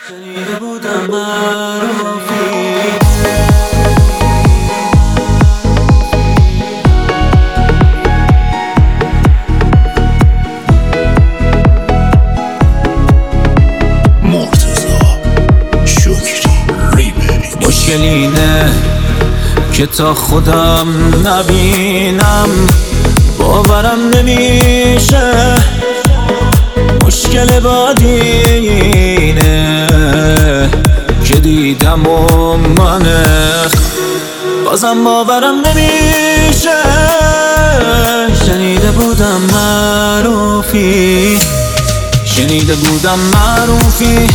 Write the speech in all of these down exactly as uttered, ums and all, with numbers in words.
شنیده بودم معروفی مشکل اینه که تا خودم نبینم باورم نمیشه. مشکل بعدی اینه که دیدم و منه بازم باورم نمیشه. شنیده بودم معروفی شنیده بودم معروفی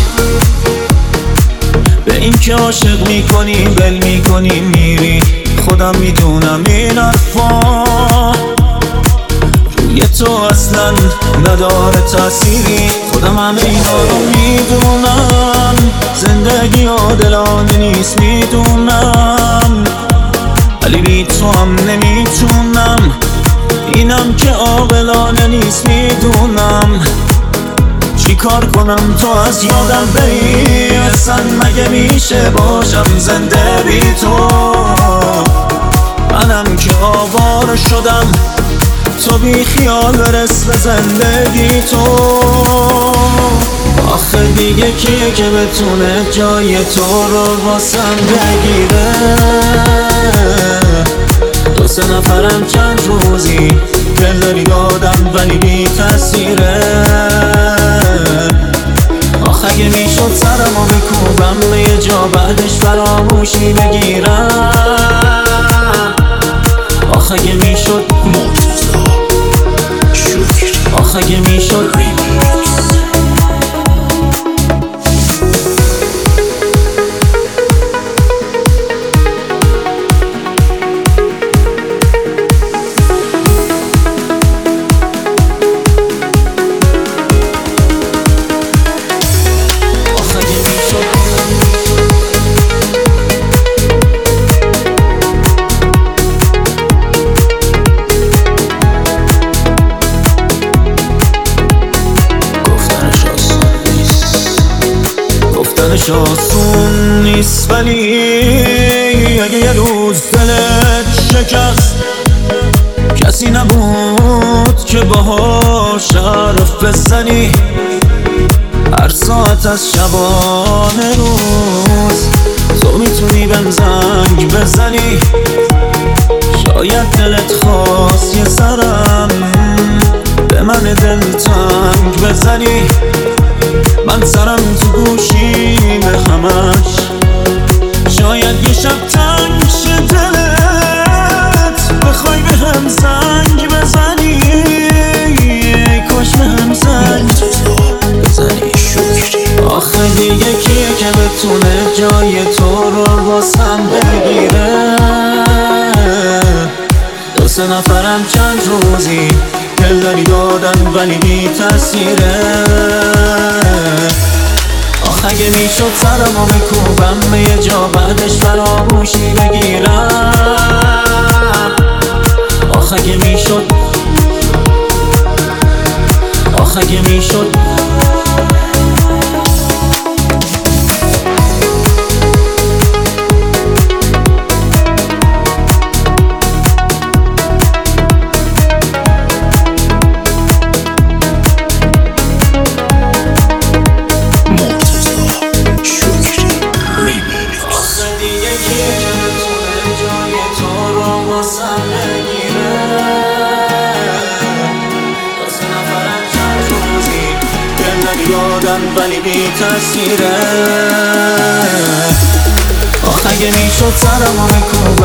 به این که عاشق میکنی بل میکنی میری. خودم میدونم این حرفا روی تو اصلا نداره تأثیری. خودم همه اینا رو میدونم زندگی عادلانه نیست میدونم ولی بی تو هم نمیتونم. اینم که عاقلانه نیست میدونم. چی کار کنم تو از یادم بری؟ اصلا مگه میشه باشم زنده بی تو؟ منم که آواره شدم تو بی خیال برس به زندگی تو. آخه دیگه کیه که بتونه جای تو رو واسم بگیره؟ دو سه نفرم چند روزی دل داری دادم ولی بی تأثیره. آخه اگه میشد سرمو بکوبم به یه جا بعدش فراموشی بگیرم. آخه اگه میشد آخه اگه میشد گفتنش آسون نیست ولی اگه یه روز دلت شکست کسی نبود که باهاش حرف بزنی. هر ساعت از شبانه روز تو میتونی بهم زنگ بزنی. شاید دلت خواست یه سرم به من دلتنگ بزنی. من سرم تو گوشی به همش شاید یه شب تنگ شه دلت بخوای به هم زنگ بزنی. کاش به هم زنگ بزنی. آخه دیگه کیه که بتونه جای تو رو واسم بگیره؟ دو سه نفرم چند روزی دل داری دادن ولی بی تأثیره. آخه اگه میشد سرمو بکوبم به یه جا بعدش فراموشی بگیرم. آخه اگه میشد آخه اگه میشد یادم ولی بی تأثیره. آخه اگه میشد سرمو بکوبم